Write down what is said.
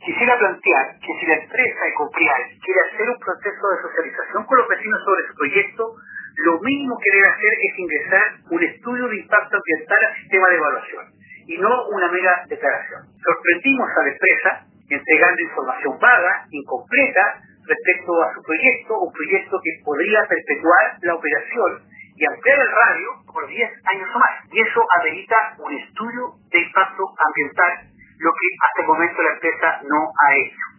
Quisiera plantear que si la empresa Ecoprial quiere hacer un proceso de socialización con los vecinos sobre su proyecto, lo mínimo que debe hacer es ingresar un estudio de impacto ambiental al sistema de evaluación y no una mera declaración. Sorprendimos a la empresa entregando información vaga, incompleta, respecto a su proyecto, un proyecto que podría perpetuar la operación y ampliar el radio por 10 años o más. Y eso amerita un estudio de impacto ambiental, lo que hasta el momento la empresa no ha hecho.